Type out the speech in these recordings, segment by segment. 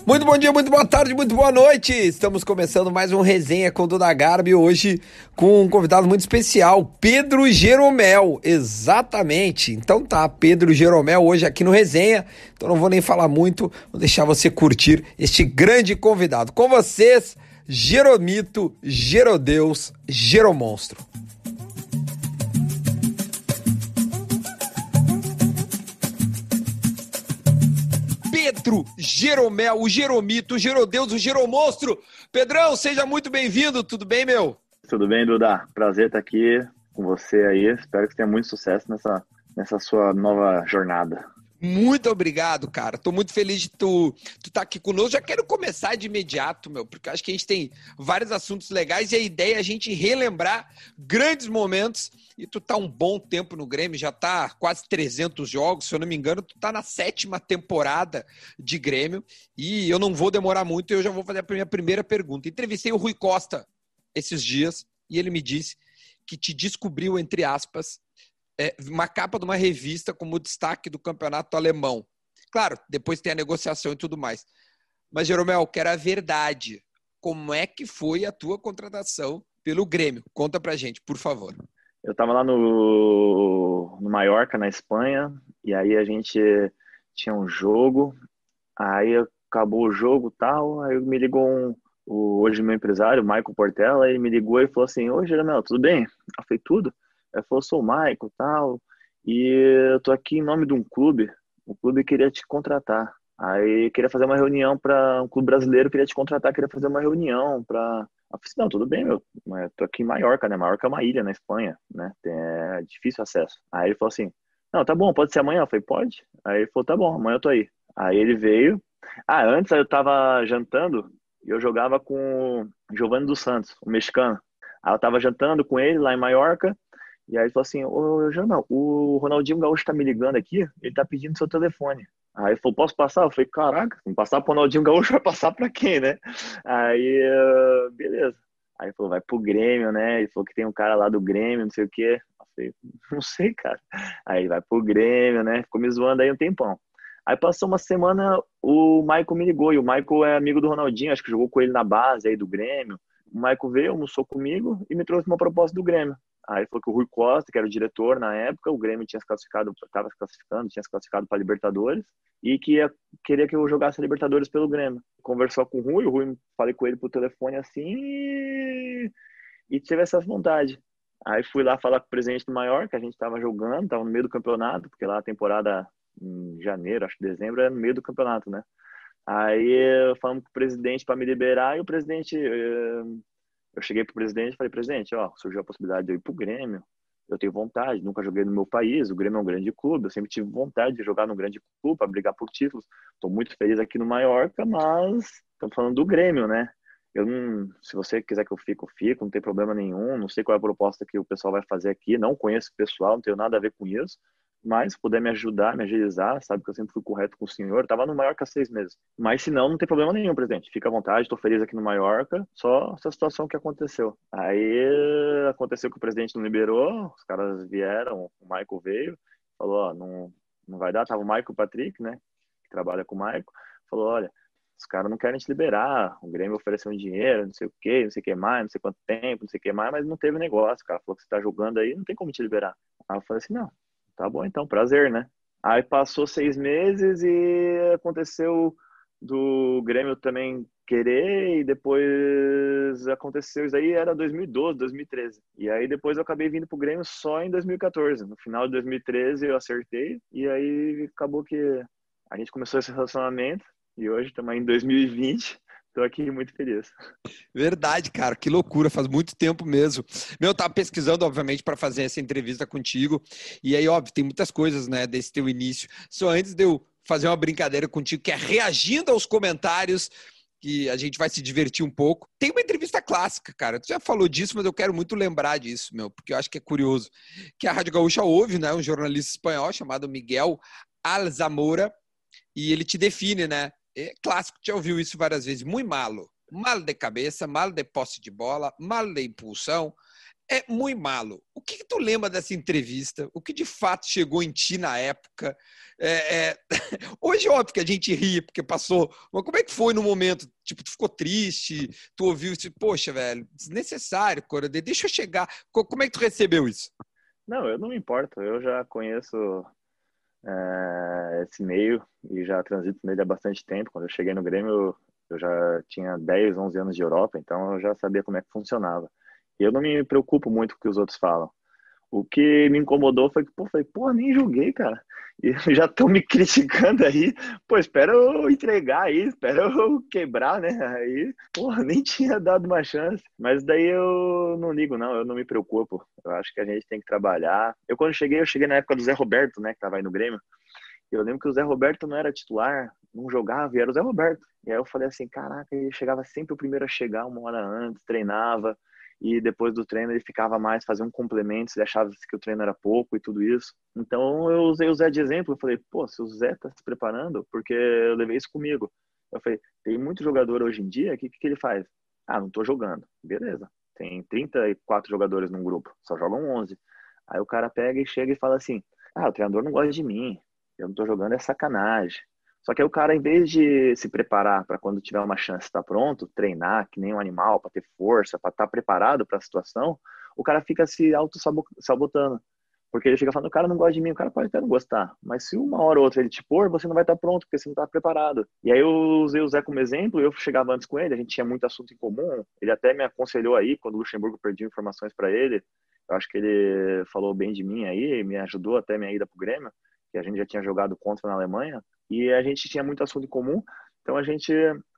Muito bom dia, muito boa tarde, muito boa noite. Estamos começando mais um Resenha com o Duda Garbi, hoje com um convidado muito especial, Pedro Jeromel. Exatamente. Então tá, Pedro Jeromel hoje aqui no Resenha. Então não vou nem falar muito, vou deixar você curtir este grande convidado. Com vocês, Jeromito, Gerodeus, Jeromonstro. Pedro Jeromel, o Jeromito, o Gerodeus, o Jeromonstro. Pedrão, seja muito bem-vindo, tudo bem, meu? Tudo bem, Duda? Prazer estar aqui com você aí. Espero que você tenha muito sucesso nessa sua nova jornada. Muito obrigado, cara. Tô muito feliz de tu tá aqui conosco. Já quero começar de imediato, meu, porque eu acho que a gente tem vários assuntos legais e a ideia é a gente relembrar grandes momentos. E tu tá um bom tempo no Grêmio, já tá quase 300 jogos, se eu não me engano, tu tá na 7ª temporada de Grêmio. E eu não vou demorar muito, eu já vou fazer a minha primeira pergunta. Entrevistei o Rui Costa esses dias e ele me disse que te descobriu, entre aspas, uma capa de uma revista como destaque do campeonato alemão. Claro, depois tem a negociação e tudo mais. Mas, Jeromel, quero a verdade. Como é que foi a tua contratação pelo Grêmio? Conta pra gente, por favor. Eu estava lá no Mallorca, na Espanha, e aí a gente tinha um jogo, aí acabou o jogo e tal, aí me ligou hoje meu empresário, o Michael Portela, ele me ligou e falou assim: "Oi, Jeromel, tudo bem?" Eu falei: "Tudo." Ele falou: "Sou o Michael e tal, e eu tô aqui em nome de um clube, o clube queria te contratar. Aí queria fazer uma reunião para um clube brasileiro, queria te contratar, queria fazer uma reunião para..." Eu falei assim: "Não, tudo bem, meu, mas eu tô aqui em Maiorca, né? Maiorca é uma ilha na Espanha, né? É difícil acesso." Aí ele falou assim: "Não, tá bom, pode ser amanhã." Eu falei: "Pode." Aí ele falou: "Tá bom, amanhã eu tô aí." Aí ele veio. Antes eu tava jantando e eu jogava com o Giovanni dos Santos, o mexicano. Aí eu tava jantando com ele lá em Maiorca. E aí ele falou assim: "Ô, Jornal, o Ronaldinho Gaúcho tá me ligando aqui, ele tá pedindo seu telefone." Aí ele falou: "Posso passar?" Eu falei: "Caraca, se não passar pro Ronaldinho Gaúcho, vai passar pra quem, né?" Aí, beleza. Aí ele falou: "Vai pro Grêmio, né?" Ele falou que tem um cara lá do Grêmio, não sei o quê. Eu falei: "Não sei, cara." Aí ele vai pro Grêmio, né? Ficou me zoando aí um tempão. Aí passou uma semana, o Michael me ligou, e o Michael é amigo do Ronaldinho, acho que jogou com ele na base aí do Grêmio. O Michael veio, almoçou comigo e me trouxe uma proposta do Grêmio. Aí falou que o Rui Costa, que era o diretor na época, o Grêmio tinha se classificado, estava se classificando, tinha se classificado para a Libertadores e que queria que eu jogasse a Libertadores pelo Grêmio. Conversou com o Rui, falei com ele por telefone assim e tive essa vontade. Aí fui lá falar com o presidente do Mallorca, a gente estava jogando, estava no meio do campeonato, porque lá a temporada em janeiro, acho que dezembro, é no meio do campeonato, né? Aí falamos com o presidente para me liberar e o presidente... Eu cheguei pro presidente e falei: "Presidente, ó, surgiu a possibilidade de eu ir pro Grêmio. Eu tenho vontade, nunca joguei no meu país, o Grêmio é um grande clube, eu sempre tive vontade de jogar num grande clube para brigar por títulos. Estou muito feliz aqui no Mallorca, mas estamos falando do Grêmio, né? Eu não, se você quiser que eu fico, não tem problema nenhum. Não sei qual é a proposta que o pessoal vai fazer aqui, não conheço o pessoal, não tenho nada a ver com isso. Mas se puder me ajudar, me agilizar, sabe que eu sempre fui correto com o senhor. Eu tava no Mallorca há 6 meses. Mas se não, não tem problema nenhum, presidente. Fica à vontade, estou feliz aqui no Mallorca. Só essa situação que aconteceu. Aí aconteceu que o presidente não liberou, os caras vieram, o Michael veio, falou: "Ó, não vai dar." Tava o Michael Patrick, né, que trabalha com o Michael, falou: "Olha, os caras não querem te liberar, o Grêmio ofereceu um dinheiro, não sei o quê, não sei o que mais, não sei quanto tempo, não sei o que mais, mas não teve negócio." O cara falou que você tá jogando aí, não tem como te liberar. Aí eu falei assim: "Não, tá bom então, prazer, né?" Aí passou 6 meses e aconteceu do Grêmio também querer, e depois aconteceu isso aí, era 2012, 2013. E aí depois eu acabei vindo pro Grêmio só em 2014. No final de 2013 eu acertei, e aí acabou que a gente começou esse relacionamento, e hoje estamos em 2020. Tô aqui muito feliz. Verdade, cara, que loucura, faz muito tempo mesmo. Meu, eu tava pesquisando, obviamente, para fazer essa entrevista contigo, e aí, óbvio, tem muitas coisas, né, desse teu início. Só antes de eu fazer uma brincadeira contigo, que é reagindo aos comentários, que a gente vai se divertir um pouco. Tem uma entrevista clássica, cara, tu já falou disso, mas eu quero muito lembrar disso, meu, porque eu acho que é curioso, que a Rádio Gaúcha ouve, né, um jornalista espanhol chamado Miguel Alzamora, e ele te define, né? É clássico, já ouviu isso várias vezes. Muito malo. Mal de cabeça, mal de posse de bola, mal de impulsão. é muito malo. O que tu lembra dessa entrevista? O que de fato chegou em ti na época? Hoje, óbvio que a gente ri, porque passou. Mas como é que foi no momento? Tipo, tu ficou triste? Tu ouviu isso? Poxa, velho, desnecessário, Corade, deixa eu chegar. Como é que tu recebeu isso? Não, eu não me importo. Eu já conheço esse meio e já transito nele há bastante tempo. Quando eu cheguei no Grêmio, eu já tinha 10, 11 anos de Europa, então eu já sabia como é que funcionava. E eu não me preocupo muito com o que os outros falam. O que me incomodou foi que, pô, nem joguei, cara. E já estão me criticando aí. Pô, espera eu entregar aí, espera eu quebrar, né? Aí, pô, nem tinha dado uma chance. Mas daí eu não ligo, não, eu não me preocupo. Eu acho que a gente tem que trabalhar. Quando eu cheguei na época do Zé Roberto, né, que tava aí no Grêmio. Eu lembro que o Zé Roberto não era titular, não jogava, e era o Zé Roberto. E aí eu falei assim, caraca, ele chegava sempre o primeiro a chegar, uma hora antes, treinava, e depois do treino ele ficava mais, fazia um complemento, ele achava que o treino era pouco e tudo isso. Então eu usei o Zé de exemplo, eu falei, pô, se o Zé tá se preparando, porque eu levei isso comigo. Eu falei, tem muito jogador hoje em dia, o que ele faz? Ah, não tô jogando. Beleza, tem 34 jogadores num grupo, só jogam 11. Aí o cara pega e chega e fala assim, ah, o treinador não gosta de mim, eu não tô jogando, é sacanagem. Só que aí o cara, em vez de se preparar para quando tiver uma chance estar pronto, treinar que nem um animal, para ter força, para estar preparado para a situação, o cara fica se auto-sabotando. Porque ele fica falando, o cara não gosta de mim, o cara pode até não gostar. Mas se uma hora ou outra ele te pôr, você não vai estar pronto, porque você não está preparado. E aí eu usei o Zé como exemplo, eu chegava antes com ele, a gente tinha muito assunto em comum. Ele até me aconselhou aí, quando o Luxemburgo pediu informações para ele. Eu acho que ele falou bem de mim aí, me ajudou até minha ida pro Grêmio, que a gente já tinha jogado contra na Alemanha, e a gente tinha muito assunto em comum, então a gente,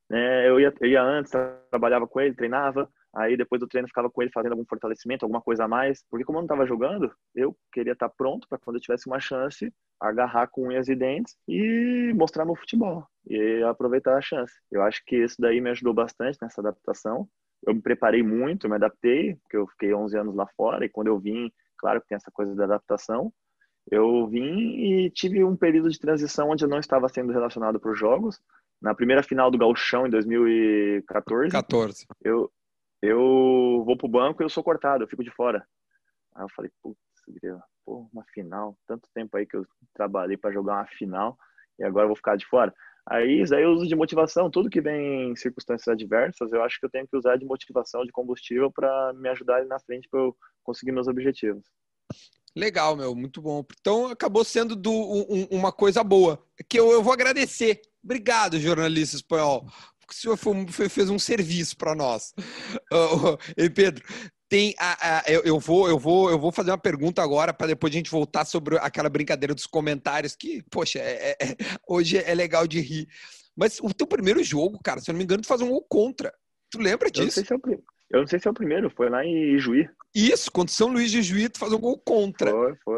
eu ia antes, trabalhava com ele, treinava, aí depois do treino ficava com ele fazendo algum fortalecimento, alguma coisa a mais, porque como eu não estava jogando, eu queria estar pronto para quando eu tivesse uma chance, agarrar com unhas e dentes e mostrar meu futebol, e aproveitar a chance. Eu acho que isso daí me ajudou bastante nessa adaptação. Eu me preparei muito, me adaptei, porque eu fiquei 11 anos lá fora, e quando eu vim, claro que tem essa coisa da adaptação, eu vim e tive um período de transição onde eu não estava sendo relacionado para os jogos. Na primeira final do Gauchão, em 2014, 14. eu vou pro banco e eu sou cortado, eu fico de fora. Aí eu falei, putz, pô, uma final, tanto tempo aí que eu trabalhei para jogar uma final e agora eu vou ficar de fora. Aí isso aí eu uso de motivação, tudo que vem em circunstâncias adversas, eu acho que eu tenho que usar de motivação, de combustível para me ajudar ali na frente para eu conseguir meus objetivos. Legal, meu, muito bom. Então acabou sendo uma coisa boa, que eu vou agradecer. Obrigado, jornalista espanhol, porque o senhor fez um serviço para nós. E Pedro, eu vou fazer uma pergunta agora para depois a gente voltar sobre aquela brincadeira dos comentários que, poxa, hoje é legal de rir. Mas o teu primeiro jogo, cara, se eu não me engano, tu faz um gol contra. Tu lembra disso? Eu não sei se é o primeiro, foi lá em Ijuí. Isso, contra São Luís de Juí, tu faz um gol contra.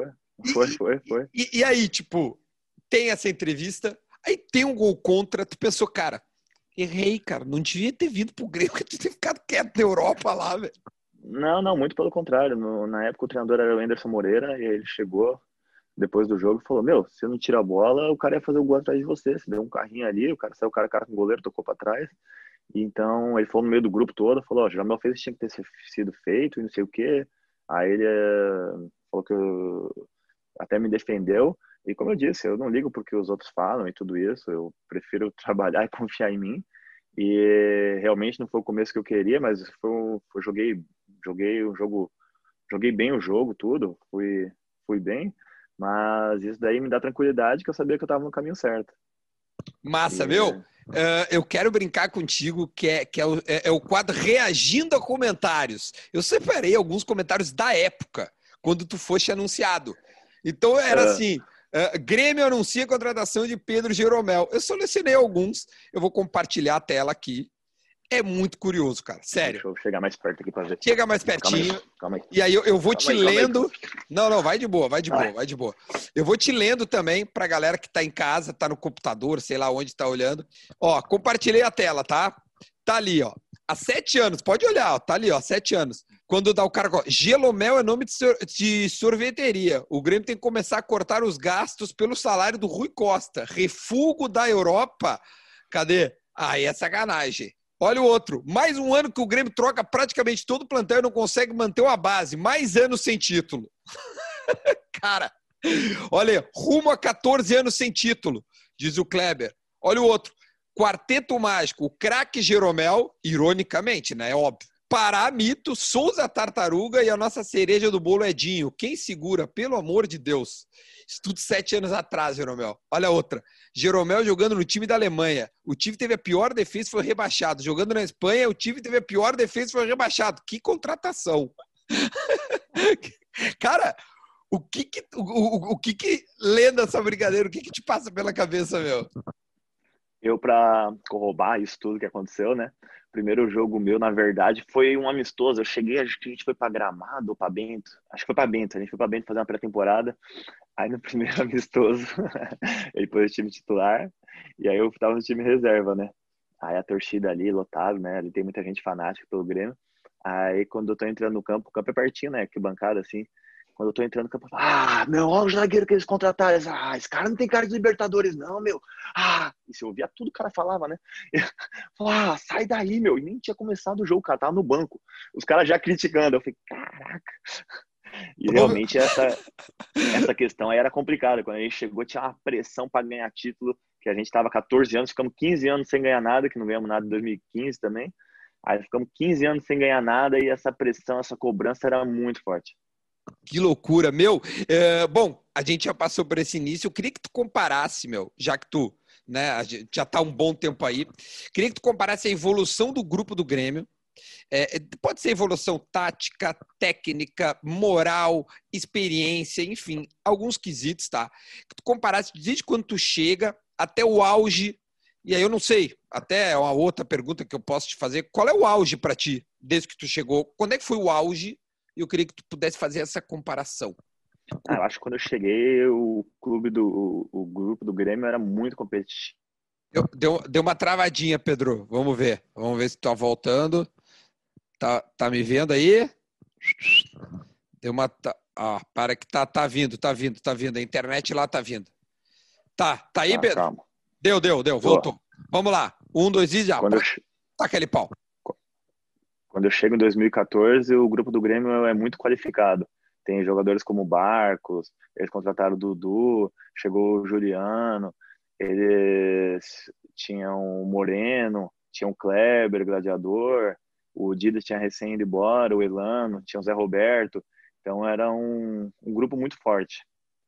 Foi. E aí, tipo, tem essa entrevista, aí tem um gol contra, tu pensou, cara, errei, cara, não devia ter vindo pro Grêmio, que tu tinha ficado quieto na Europa lá, velho. Não, muito pelo contrário. Na época o treinador era o Anderson Moreira e ele chegou depois do jogo e falou, meu, se não tira a bola, o cara ia fazer o gol atrás de você. Você deu um carrinho ali, o cara saiu cara com o goleiro, tocou pra trás. Então, ele falou no meio do grupo todo, falou, ó, Jamel fez isso, tinha que ter sido feito e não sei o quê. Aí ele falou que até me defendeu. E como eu disse, eu não ligo porque os outros falam e tudo isso. Eu prefiro trabalhar e confiar em mim. E realmente não foi o começo que eu queria, mas joguei o jogo, joguei bem o jogo, tudo, fui bem. Mas isso daí me dá tranquilidade que eu sabia que eu estava no caminho certo. Massa, viu? Eu quero brincar contigo, que é o quadro Reagindo a Comentários. Eu separei alguns comentários da época, quando tu foste anunciado. Então era assim, Grêmio anuncia a contratação de Pedro Jeromel. Eu selecionei alguns, eu vou compartilhar a tela aqui. É muito curioso, cara, sério. Deixa eu chegar mais perto aqui para ver. Chega mais pertinho. Calma aí. E aí eu vou te lendo. Não, vai de boa. Eu vou te lendo também pra galera que tá em casa, tá no computador, sei lá onde tá olhando. Ó, compartilhei a tela, tá? Tá ali, ó. Há 7 anos, pode olhar, ó. Tá ali, ó, 7 anos. Quando dá o cara... Gelomel é nome de sorveteria. O Grêmio tem que começar a cortar os gastos pelo salário do Rui Costa. Refúgio da Europa. Cadê? Aí é sacanagem. Olha o outro. Mais um ano que o Grêmio troca praticamente todo o plantel e não consegue manter uma base. Mais anos sem título. Cara, olha, rumo a 14 anos sem título, diz o Kleber. Olha o outro. Quarteto Mágico, o craque Jeromel, ironicamente, né? É óbvio. Pará, Mito, Souza Tartaruga e a nossa cereja do bolo Edinho. Quem segura? Pelo amor de Deus. Isso tudo 7 anos atrás, Jeromel. Olha a outra. Jeromel jogando no time da Alemanha. O time teve a pior defesa e foi rebaixado. Jogando na Espanha, o time teve a pior defesa e foi rebaixado. Que contratação. Cara, o que lendo essa brincadeira, o que te passa pela cabeça, meu? Eu, pra corroborar isso tudo que aconteceu, né? Primeiro jogo meu, na verdade, foi um amistoso. Eu cheguei, acho que a gente foi pra Gramado ou pra Bento. Acho que foi pra Bento. A gente foi pra Bento fazer uma pré-temporada. Aí no primeiro amistoso, ele pôs o time titular. E aí eu tava no time reserva, né? Aí a torcida ali, lotado, né? Ali tem muita gente fanática pelo Grêmio. Aí quando eu tô entrando no campo, o campo é pertinho, né? Que bancada assim. Quando eu tô entrando no campo, eu falo, meu, olha o zagueiro que eles contrataram. Esse cara não tem cara de Libertadores, não, meu. E se eu ouvia tudo que o cara falava, né? Falava, sai daí, meu. E nem tinha começado o jogo, o cara tava no banco. Os caras já criticando. Eu falei, caraca. E realmente essa questão aí era complicada. Quando a gente chegou, tinha uma pressão para ganhar título, que a gente tava 14 anos, ficamos 15 anos sem ganhar nada, que não ganhamos nada em 2015 também. Aí ficamos 15 anos sem ganhar nada e essa pressão, essa cobrança era muito forte. Que loucura, meu. Bom, a gente já passou por esse início. Eu queria que tu comparasse, meu, já que tu, né, a gente já tá um bom tempo aí. Queria que tu comparasse a evolução do grupo do Grêmio. Pode ser evolução tática, técnica, moral, experiência, enfim, alguns quesitos, tá? Que tu comparasse desde quando tu chega até o auge. E aí eu não sei, até uma outra pergunta que eu posso te fazer. Qual é o auge para ti, desde que tu chegou? Quando é que foi o auge? E eu queria que tu pudesse fazer essa comparação. Eu acho que quando eu cheguei, o grupo do Grêmio era muito competitivo. Deu uma travadinha, Pedro. Vamos ver. Vamos ver se tu tá voltando. Tá me vendo aí? Deu uma... para que tá vindo. A internet lá tá vindo. Tá aí, Pedro? Calma. Deu. Voltou. Vamos lá. 1, 2 e já. Taca aquele pau. Quando eu chego em 2014, o grupo do Grêmio é muito qualificado. Tem jogadores como Barcos, eles contrataram o Dudu, chegou o Juliano, eles tinham o Moreno, tinham o Kleber, Gladiador, o Dida tinha recém ido embora, o Elano, tinha o Zé Roberto. Então era um grupo muito forte.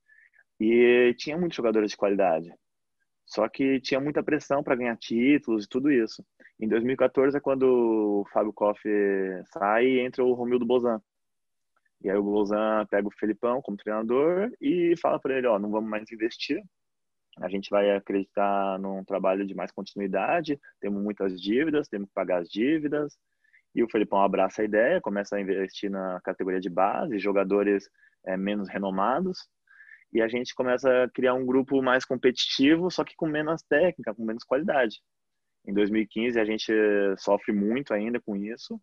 E tinha muitos jogadores de qualidade. Só que tinha muita pressão para ganhar títulos e tudo isso. Em 2014 é quando o Fábio Koff sai e entra o Romildo Bozan. E aí o Bozan pega o Felipão como treinador e fala para ele, não vamos mais investir. A gente vai acreditar num trabalho de mais continuidade, temos muitas dívidas, temos que pagar as dívidas. E o Felipão abraça a ideia, começa a investir na categoria de base, jogadores menos renomados. E a gente começa a criar um grupo mais competitivo, só que com menos técnica, com menos qualidade. Em 2015 a gente sofre muito ainda com isso.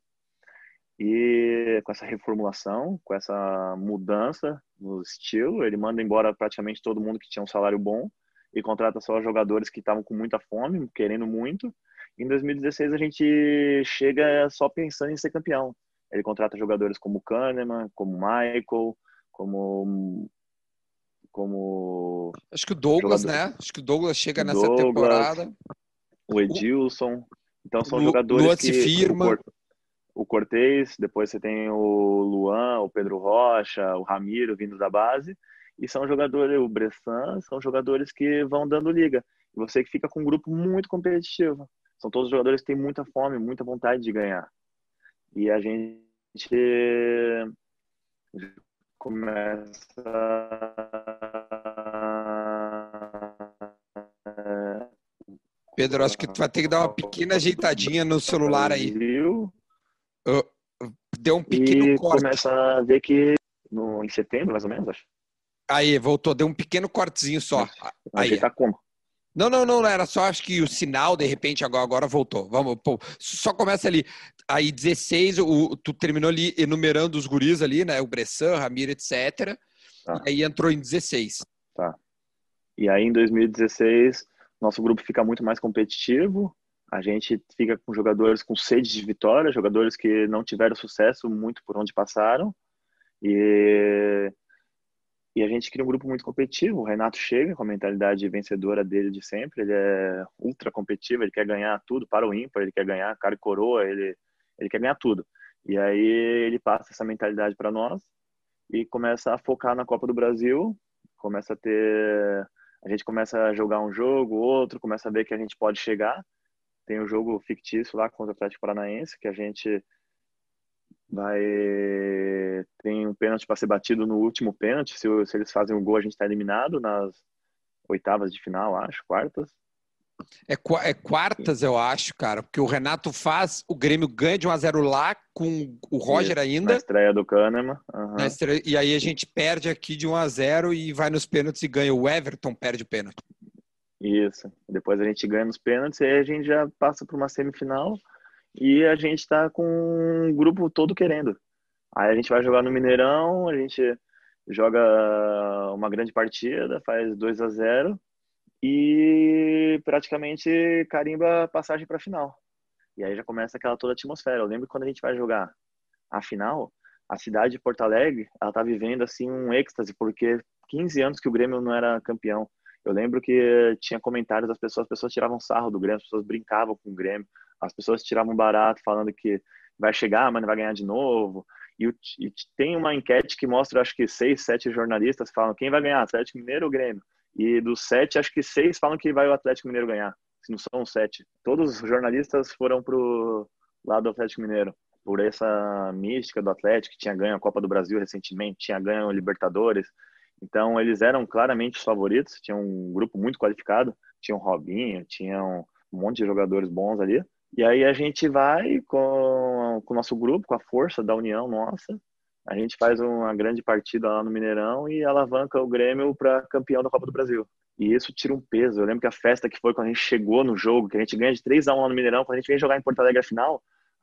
E com essa reformulação, com essa mudança no estilo, ele manda embora praticamente todo mundo que tinha um salário bom e contrata só jogadores que estavam com muita fome, querendo muito. Em 2016 a gente chega só pensando em ser campeão. Ele contrata jogadores como Kahneman, como Michael, como acho que o Douglas, né? Acho que o Douglas chega nessa temporada. O Edilson. Então são jogadores Luan que... se firma. O Cortez, depois você tem o Luan, o Pedro Rocha, o Ramiro vindo da base. E são jogadores, o Bressan, são jogadores que vão dando liga. E você que fica com um grupo muito competitivo. São todos jogadores que têm muita fome, muita vontade de ganhar. E a gente começa Pedro, acho que tu vai ter que dar uma pequena ajeitadinha no celular aí. Deu um pequeno corte. Começa a ver que em setembro, mais ou menos, acho. Aí, voltou. Deu um pequeno cortezinho só. Aí. Ajeitar como? Não. Era só, acho que o sinal, de repente, agora voltou. Vamos, pô, só começa ali. Aí, 16, tu terminou ali enumerando os guris ali, né? O Bressan, Ramiro, etc. Tá. E aí entrou em 16. Tá. E aí, em 2016, nosso grupo fica muito mais competitivo. A gente fica com jogadores com sede de vitória, jogadores que não tiveram sucesso muito por onde passaram. E, e a gente cria um grupo muito competitivo. O Renato chega com a mentalidade vencedora dele de sempre. Ele é ultra competitivo, ele quer ganhar tudo para o ímpar, ele quer ganhar cara e coroa, ele quer ganhar tudo. E aí ele passa essa mentalidade para nós e começa a focar na Copa do Brasil, começa a ter... A gente começa a jogar um jogo, outro, começa a ver que a gente pode chegar. Tem um jogo fictício lá contra o Atlético Paranaense, que a gente vai... Tem um pênalti para ser batido no último pênalti. Se eles fazem o gol, a gente está eliminado nas oitavas de final, acho, quartas. É quartas, eu acho, cara, porque o Renato faz, o Grêmio ganha de 1-0 lá com o Roger Isso, ainda. na estreia do Kahneman. Na estreia, e aí a gente perde aqui de 1-0 e vai nos pênaltis e ganha. O Everton perde o pênalti. Isso. Depois a gente ganha nos pênaltis e aí a gente já passa para uma semifinal e a gente está com um grupo todo querendo. Aí a gente vai jogar no Mineirão, a gente joga uma grande partida, faz 2-0 e praticamente carimba a passagem para a final. E aí já começa aquela toda atmosfera. Eu lembro que quando a gente vai jogar a final, a cidade de Porto Alegre, ela tá vivendo assim um êxtase, porque 15 anos que o Grêmio não era campeão. Eu lembro que tinha comentários das pessoas, as pessoas tiravam sarro do Grêmio, as pessoas brincavam com o Grêmio, as pessoas tiravam barato falando que vai chegar, mas não vai ganhar de novo. E tem uma enquete que mostra, acho que 6, 7 jornalistas falam quem vai ganhar, Atlético Mineiro ou Grêmio? E dos 7, acho que 6 falam que vai o Atlético Mineiro ganhar, se não são 7. Todos os jornalistas foram pro lado do Atlético Mineiro, por essa mística do Atlético, que tinha ganho a Copa do Brasil recentemente, tinha ganho o Libertadores. Então, eles eram claramente os favoritos, tinha um grupo muito qualificado, tinha o Robinho, tinha um monte de jogadores bons ali. E aí a gente vai com o nosso grupo, com a força da união nossa, a gente faz uma grande partida lá no Mineirão e alavanca o Grêmio para campeão da Copa do Brasil. E isso tira um peso. Eu lembro que a festa que foi quando a gente chegou no jogo, que a gente ganha de 3-1 lá no Mineirão, quando a gente veio jogar em Porto Alegre a final,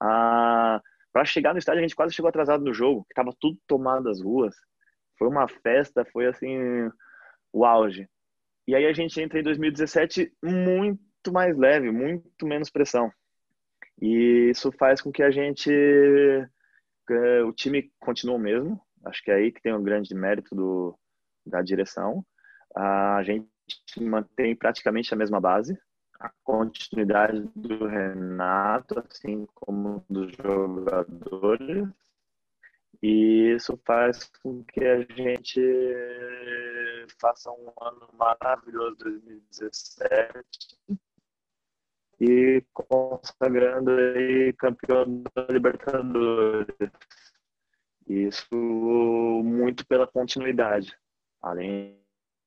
para chegar no estádio a gente quase chegou atrasado no jogo, que tava tudo tomado das ruas. Foi uma festa, foi assim, o auge. E aí a gente entra em 2017 muito mais leve, muito menos pressão. E isso faz com que o time continue o mesmo. Acho que é aí que tem um grande mérito da direção. A gente mantém praticamente a mesma base, a continuidade do Renato, assim como dos jogadores, e isso faz com que a gente faça um ano maravilhoso 2017 e consagrando aí campeão da Libertadores. Isso muito pela continuidade, além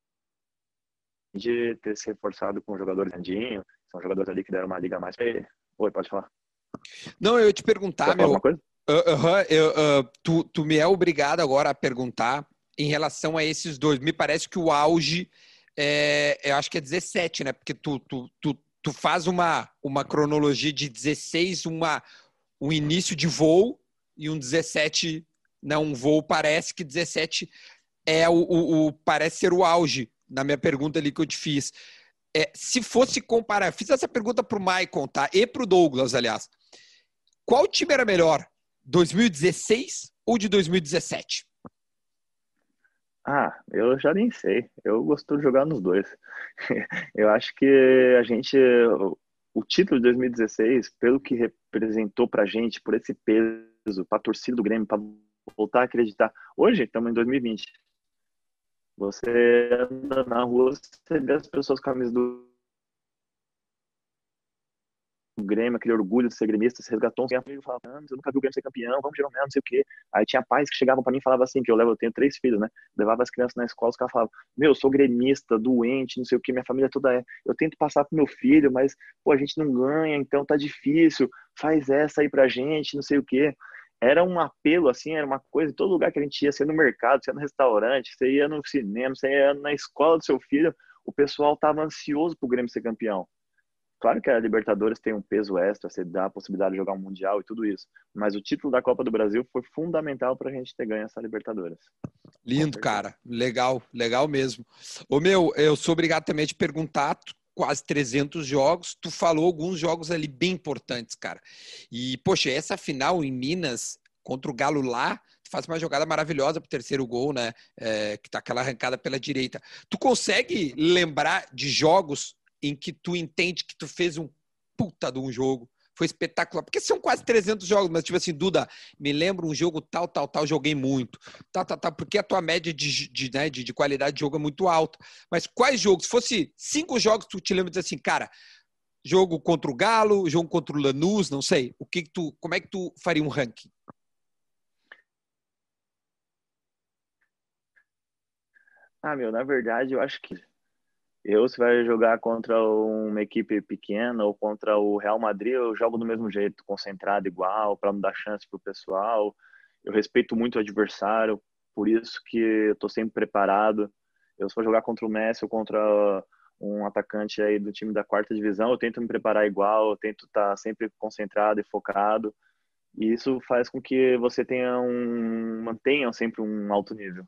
de ter se reforçado com jogadores Andinho, são jogadores ali que deram uma liga a mais pra ele. Oi, pode falar. Não, eu ia te perguntar, Quer falar alguma coisa? Tu me é obrigado agora a perguntar em relação a esses dois. Me parece que o auge, eu acho que é 17, né? Porque tu faz uma cronologia de 16, um início de voo e um 17, não, um voo parece que 17 parece ser o auge, na minha pergunta ali que eu te fiz. Se fosse comparar, fiz essa pergunta pro Maicon, tá? E pro Douglas, aliás. Qual time era melhor? 2016 ou de 2017? Eu já nem sei. Eu gosto de jogar nos dois. Eu acho que o título de 2016, pelo que representou pra gente, por esse peso, pra torcida do Grêmio, pra voltar a acreditar. Hoje, estamos em 2020. Você anda na rua, você vê as pessoas com a camisa do Grêmio, aquele orgulho de ser gremista, se resgatou um tempo e falava, eu nunca vi o Grêmio ser campeão, vamos Jeromel, não sei o quê. Aí tinha pais que chegavam para mim e falavam assim, eu tenho 3 filhos, né? Levava as crianças na escola, os caras falavam, eu sou gremista, doente, não sei o quê, minha família toda é. Eu tento passar pro meu filho, mas, pô, a gente não ganha, então tá difícil, faz essa aí pra gente, não sei o quê. Era um apelo, assim, era uma coisa, em todo lugar que a gente ia, você ia no mercado, você ia no restaurante, você ia no cinema, você ia na escola do seu filho, o pessoal tava ansioso pro Grêmio ser campeão. Claro que a Libertadores tem um peso extra, você dá a possibilidade de jogar um Mundial e tudo isso. Mas o título da Copa do Brasil foi fundamental para a gente ter ganho essa Libertadores. Lindo, cara. Legal, legal mesmo. Eu sou obrigado também a te perguntar quase 300 jogos, tu falou alguns jogos ali bem importantes, cara. E, poxa, essa final em Minas, contra o Galo lá, tu faz uma jogada maravilhosa pro terceiro gol, né? Que tá aquela arrancada pela direita. Tu consegue lembrar de jogos em que tu entende que tu fez um puta de um jogo? Foi espetacular. Porque são quase 300 jogos, mas tipo assim, Duda, me lembro um jogo tal, joguei muito. Porque a tua média de qualidade de jogo é muito alta. Mas quais jogos? Se fosse 5 jogos, tu te lembra assim, cara, jogo contra o Galo, jogo contra o Lanús, não sei. Como é que tu faria um ranking? Na verdade, eu acho que se vai jogar contra uma equipe pequena ou contra o Real Madrid, eu jogo do mesmo jeito, concentrado igual, para não dar chance pro pessoal. Eu respeito muito o adversário, por isso que eu tô sempre preparado. Se for jogar contra o Messi ou contra um atacante aí do time da quarta divisão, eu tento me preparar igual, eu tento estar sempre concentrado e focado. E isso faz com que você mantenha sempre um alto nível.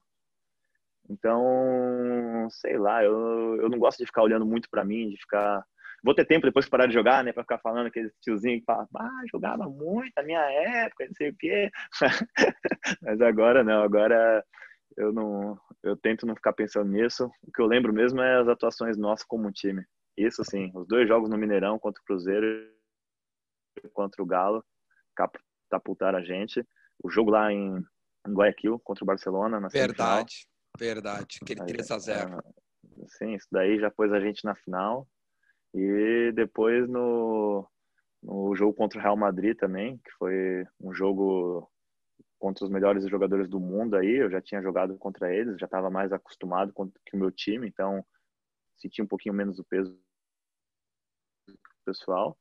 Então, sei lá, eu não gosto de ficar olhando muito para mim, de ficar. Vou ter tempo depois de parar de jogar, né? Para ficar falando aquele tiozinho que fala, jogava muito na minha época, não sei o quê. Mas agora não, agora eu não. Eu tento não ficar pensando nisso. O que eu lembro mesmo é as atuações nossas como time. Isso, sim, os 2 jogos no Mineirão contra o Cruzeiro e contra o Galo catapultaram a gente. O jogo lá em Guayaquil contra o Barcelona na semifinal. Verdade. Aquele 3-0. Sim, isso daí já pôs a gente na final. E depois no jogo contra o Real Madrid também, que foi um jogo contra os melhores jogadores do mundo aí. Eu já tinha jogado contra eles, já estava mais acostumado com o meu time, então senti um pouquinho menos o peso do pessoal.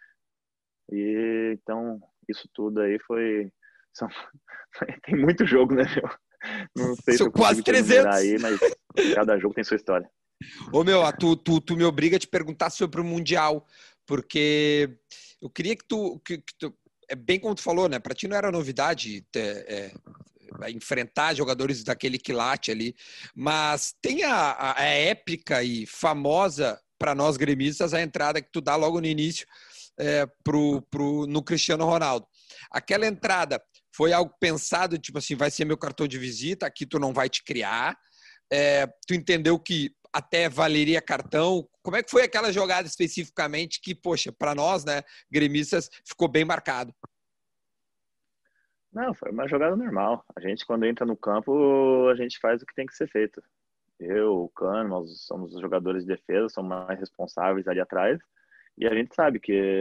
E então isso tudo aí foi. São, tem muito jogo, né, meu? Não sei se São eu quase consigo te enumerar 300. aí, mas cada jogo tem sua história. Ô, meu, tu me obriga a te perguntar sobre o Mundial, porque eu queria que tu é bem como tu falou, né? Para ti não era novidade enfrentar jogadores daquele quilate ali, mas tem a épica e famosa para nós gremistas a entrada que tu dá logo no início no Cristiano Ronaldo. Aquela entrada foi algo pensado, tipo assim, vai ser meu cartão de visita, aqui tu não vai te criar. Tu entendeu que até valeria cartão. Como é que foi aquela jogada especificamente que, poxa, para nós, né, gremistas, ficou bem marcado? Não, foi uma jogada normal. A gente, quando entra no campo, a gente faz o que tem que ser feito. Eu, o Cano, nós somos os jogadores de defesa, somos mais responsáveis ali atrás. E a gente sabe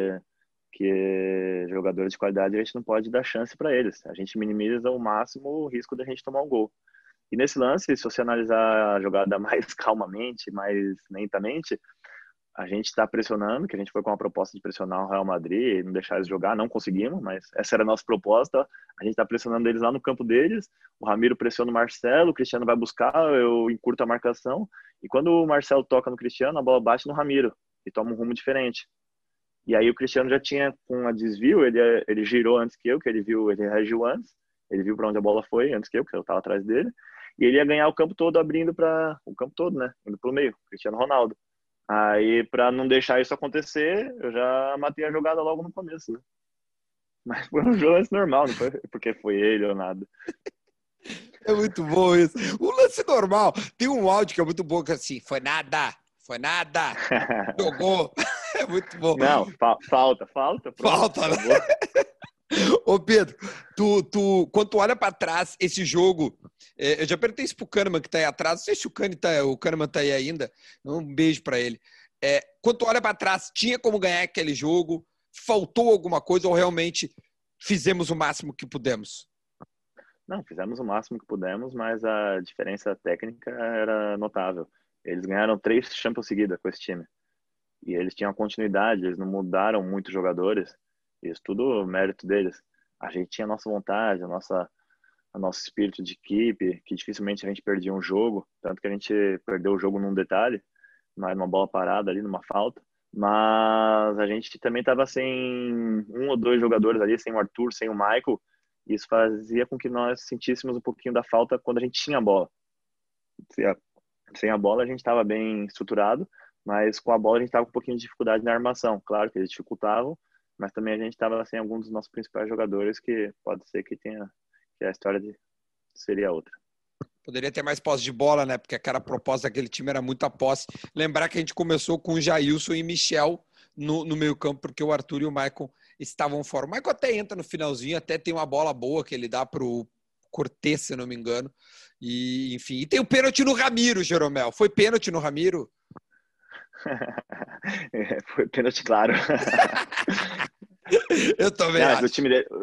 que jogadores de qualidade a gente não pode dar chance para eles. A gente minimiza ao máximo o risco da gente tomar um gol. E nesse lance, se você analisar a jogada mais calmamente, mais lentamente, a gente está pressionando, que a gente foi com uma proposta de pressionar o Real Madrid e não deixar eles jogar, não conseguimos, mas essa era a nossa proposta. A gente está pressionando eles lá no campo deles, o Ramiro pressiona o Marcelo, o Cristiano vai buscar, eu encurto a marcação, e quando o Marcelo toca no Cristiano, a bola bate no Ramiro e toma um rumo diferente. E aí o Cristiano já tinha com a desvio, ele girou antes que eu, que ele reagiu antes, ele viu para onde a bola foi antes que eu estava atrás dele, e ele ia ganhar o campo todo abrindo para o campo todo, né? Indo para o meio, Cristiano Ronaldo. Aí, para não deixar isso acontecer, eu já matei a jogada logo no começo, né? Mas foi um jogo normal, não foi porque foi ele ou nada. É muito bom isso. O lance normal. Tem um áudio que é muito bom, que é assim, foi nada, jogou. É muito bom. Não, falta, pronto, Falta, né? acabou. Ô, Pedro, quando tu olha para trás, esse jogo, eu já perguntei isso pro Kahneman que tá aí atrás, não sei se o Kahneman tá aí ainda, um beijo para ele. Quando tu olha para trás, tinha como ganhar aquele jogo? Faltou alguma coisa ou realmente fizemos o máximo que pudemos? Não, fizemos o máximo que pudemos, mas a diferença técnica era notável. Eles ganharam 3 Champions seguidas com esse time. E eles tinham continuidade, eles não mudaram muitos jogadores. Isso tudo mérito deles. A gente tinha a nossa vontade, a nosso espírito de equipe, que dificilmente a gente perdia um jogo, tanto que a gente perdeu o jogo num detalhe, mas numa bola parada ali, numa falta. Mas a gente também estava sem 1 ou 2 jogadores ali, sem o Arthur, sem o Michael. E isso fazia com que nós sentíssemos um pouquinho da falta quando a gente tinha a bola. Sem a bola a gente estava bem estruturado, mas com a bola a gente estava com um pouquinho de dificuldade na armação. Claro que eles dificultavam, mas também a gente estava sem alguns dos nossos principais jogadores, que pode ser que a história seria outra. Poderia ter mais posse de bola, né? Porque a proposta daquele time era muita posse. Lembrar que a gente começou com o Jailson e Michel no meio campo, porque o Arthur e o Maicon estavam fora. O Maicon até entra no finalzinho, até tem uma bola boa que ele dá pro Cortez, se não me engano. E, enfim, e tem o pênalti no Ramiro, Jeromel. Foi pênalti no Ramiro? Foi pênalti, claro. Eu também Não, mas acho.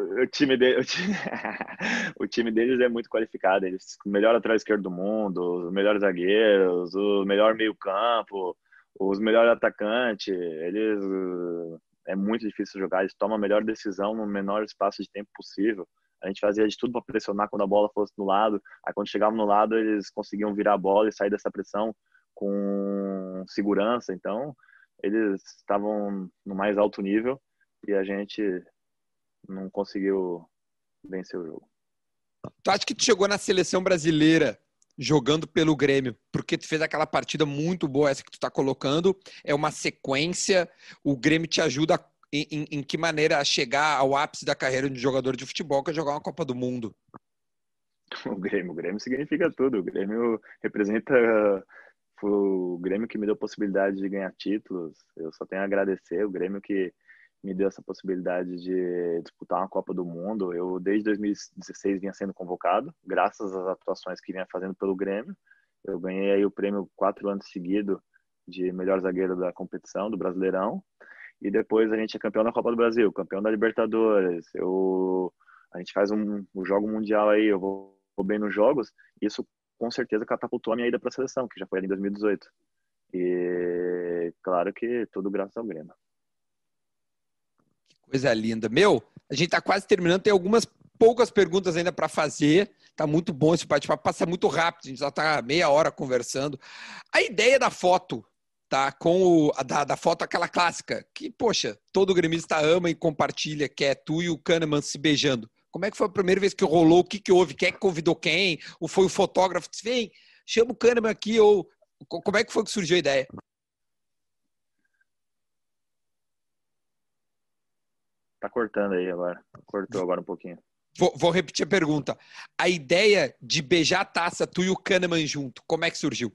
o time deles é muito qualificado. Eles o melhor lateral esquerdo do mundo, os melhores zagueiros, o melhor meio-campo, os melhores atacantes. Eles é muito difícil jogar. Eles tomam a melhor decisão no menor espaço de tempo possível. A gente fazia de tudo para pressionar quando a bola fosse no lado. Aí quando chegava no lado, eles conseguiam virar a bola e sair dessa pressão com segurança. Então, eles estavam no mais alto nível e a gente não conseguiu vencer o jogo. Tu acha que tu chegou na seleção brasileira jogando pelo Grêmio, porque tu fez aquela partida muito boa, essa que tu tá colocando, é uma sequência, o Grêmio te ajuda em que maneira a chegar ao ápice da carreira de jogador de futebol, que é jogar uma Copa do Mundo? O Grêmio significa tudo. O Grêmio representa. Foi o Grêmio que me deu a possibilidade de ganhar títulos. Eu só tenho a agradecer. O Grêmio que me deu essa possibilidade de disputar uma Copa do Mundo. Eu, desde 2016, vinha sendo convocado, graças às atuações que vinha fazendo pelo Grêmio. Eu ganhei aí o prêmio 4 anos seguidos de melhor zagueiro da competição, do Brasileirão. E depois a gente é campeão da Copa do Brasil, campeão da Libertadores. A gente faz um jogo mundial aí, eu vou bem nos jogos. Isso com certeza catapultou a minha ida para a seleção, que já foi ali em 2018. E claro que tudo graças ao Grêmio. Coisa linda. Meu, a gente tá quase terminando, tem algumas poucas perguntas ainda para fazer. Tá muito bom esse bate-papo, passa muito rápido, a gente já tá meia hora conversando. A ideia da foto, tá? Da foto aquela clássica, que, poxa, todo gremista ama e compartilha, que é tu e o Kahneman se beijando. Como é que foi a primeira vez que rolou? O que que houve? Quem é que convidou quem? Ou foi o fotógrafo que disse, vem, chama o Kahneman aqui, ou como é que foi que surgiu a ideia? Tá cortando aí agora. Cortou agora um pouquinho. Vou repetir a pergunta. A ideia de beijar a taça, tu e o Kahneman junto, como é que surgiu?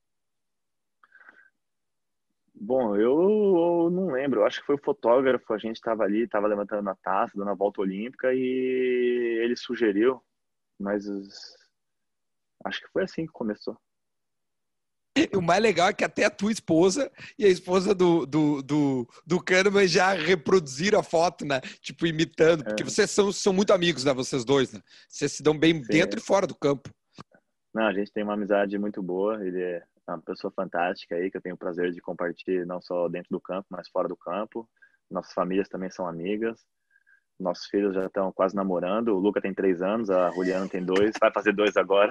Bom, eu não lembro. Eu acho que foi o fotógrafo. A gente estava ali, estava levantando a taça, dando a volta olímpica e ele sugeriu, mas acho que foi assim que começou. O mais legal é que até a tua esposa e a esposa do Kahneman já reproduziram a foto, né? Tipo, imitando, porque É, vocês são muito amigos, né? Vocês dois, né? Vocês se dão bem dentro sim. e fora do campo. Não, a gente tem uma amizade muito boa. Ele é uma pessoa fantástica aí, que eu tenho o prazer de compartilhar não só dentro do campo, mas fora do campo. Nossas famílias também são amigas. Nossos filhos já estão quase namorando. O Luca tem 3 anos, a Juliana tem 2, vai fazer 2 agora.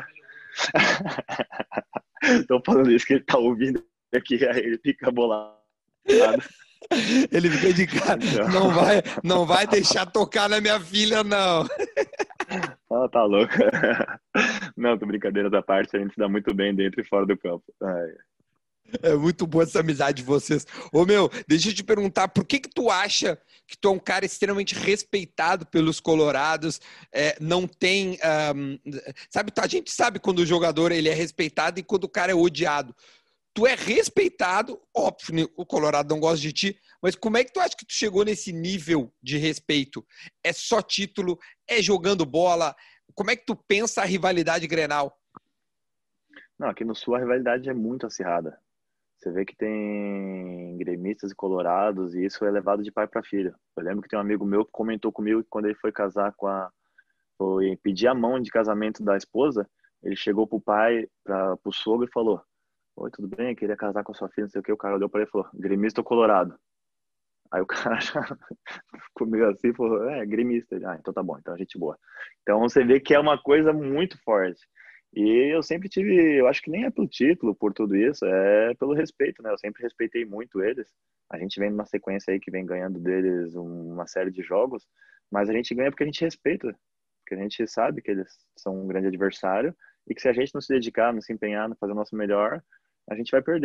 Estou falando isso que ele tá ouvindo aqui, aí ele fica bolado. Ele fica de cara, Então, não vai deixar tocar na minha filha, não. ela tá louca. Não, tô brincadeiras à parte, a gente se dá muito bem dentro e fora do campo. Ai. É muito boa essa amizade de vocês. Ô, meu, deixa eu te perguntar, por que tu acha que tu é um cara extremamente respeitado pelos colorados, não tem... sabe, a gente sabe quando o jogador ele é respeitado e quando o cara é odiado. Tu é respeitado, óbvio, né, o Colorado não gosta de ti, mas como é que tu acha que tu chegou nesse nível de respeito? É só título? É jogando bola? Como é que tu pensa a rivalidade Grenal? Não, aqui no Sul a rivalidade é muito acirrada. Você vê que tem gremistas e colorados e isso é levado de pai para filho. Eu lembro que tem um amigo meu que comentou comigo que quando ele foi casar foi pedir a mão de casamento da esposa, ele chegou pro pai, pro sogro e falou: Oi, tudo bem? Eu queria casar com a sua filha, não sei o que. O cara olhou para ele e falou: gremista ou colorado? Aí o cara já ficou meio assim e falou: gremista. Ele, então tá bom, então a gente boa. Então você vê que é uma coisa muito forte. E eu sempre tive, eu acho que nem é pelo título, por tudo isso, é pelo respeito, né? Eu sempre respeitei muito eles. A gente vem numa sequência aí que vem ganhando deles uma série de jogos, mas a gente ganha porque a gente respeita, porque a gente sabe que eles são um grande adversário e que se a gente não se dedicar, não se empenhar, não fazer o nosso melhor, a gente vai perder.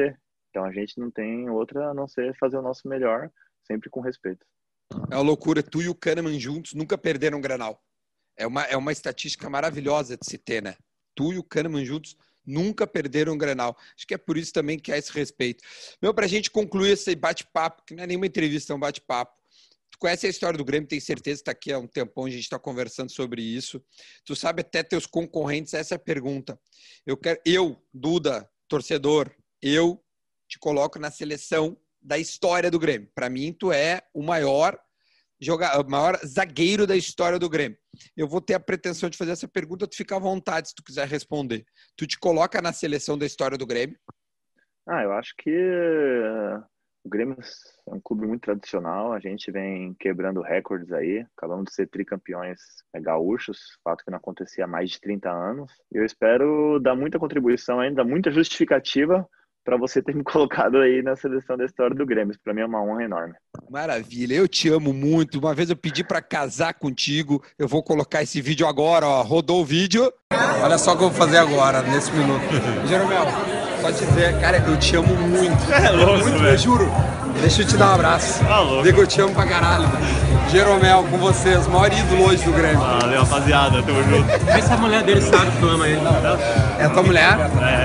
Então a gente não tem outra a não ser fazer o nosso melhor, sempre com respeito. É uma loucura, tu e o Kahneman juntos nunca perderam um Grenal. É uma estatística maravilhosa de se ter, né? Tu e o Kahneman juntos nunca perderam um Grenal. Acho que é por isso também que há esse respeito. Meu, pra gente concluir esse bate-papo, que não é nenhuma entrevista, é um bate-papo. Tu conhece a história do Grêmio, tem certeza que está aqui há um tempão, a gente está conversando sobre isso. Tu sabe até teus concorrentes, essa é a pergunta. Eu, Duda, torcedor, eu te coloco na seleção da história do Grêmio. Para mim, tu é o maior zagueiro da história do Grêmio. Eu vou ter a pretensão de fazer essa pergunta, tu fica à vontade se tu quiser responder. Tu te coloca na seleção da história do Grêmio? Eu acho que o Grêmio é um clube muito tradicional, a gente vem quebrando recordes aí, acabamos de ser tricampeões gaúchos, fato que não acontecia há mais de 30 anos. Eu espero dar muita contribuição ainda, muita justificativa para você ter me colocado aí na seleção da história do Grêmio. Isso para mim é uma honra enorme. Maravilha, eu te amo muito. Uma vez eu pedi para casar contigo, eu vou colocar esse vídeo agora, ó. Rodou o vídeo. Olha só o que eu vou fazer agora, nesse minuto. Jeromel, pode dizer, cara, eu te amo muito. É louco, muito, velho. eu juro. Deixa eu te dar um abraço. Tá louco. Digo, eu te amo pra caralho. Jeromel, com vocês, maior ídolo hoje do Grêmio. Valeu, rapaziada, tamo junto. Vê se a mulher dele sabe que tu ama ele. É tua mulher?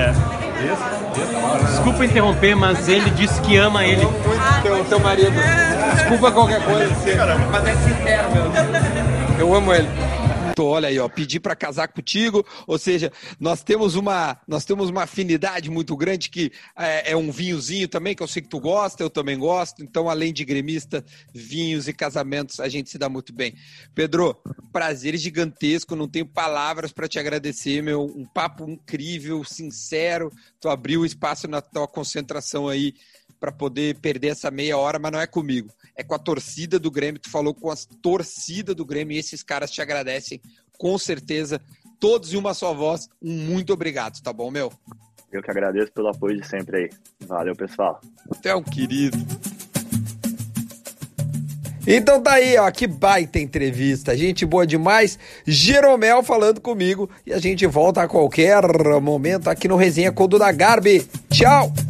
Desculpa interromper, mas ele disse que ama ele. Muito teu marido. Desculpa qualquer coisa, mas é sincero mesmo. Eu amo ele. Olha aí, ó, pedi para casar contigo, ou seja, nós temos uma afinidade muito grande que é um vinhozinho também, que eu sei que tu gosta, eu também gosto, então além de gremista, vinhos e casamentos, a gente se dá muito bem. Pedro, prazer gigantesco, não tenho palavras para te agradecer, meu, um papo incrível, sincero, tu abriu espaço na tua concentração aí para poder perder essa meia hora, mas não é comigo. É com a torcida do Grêmio, tu falou com a torcida do Grêmio e esses caras te agradecem, com certeza, todos em uma só voz. Muito obrigado, tá bom, meu? Eu que agradeço pelo apoio de sempre aí. Valeu, pessoal. Tu é um querido. Então tá aí, ó, que baita entrevista, gente boa demais, Jeromel falando comigo e a gente volta a qualquer momento aqui no Resenha com o Duda Garbi. Tchau!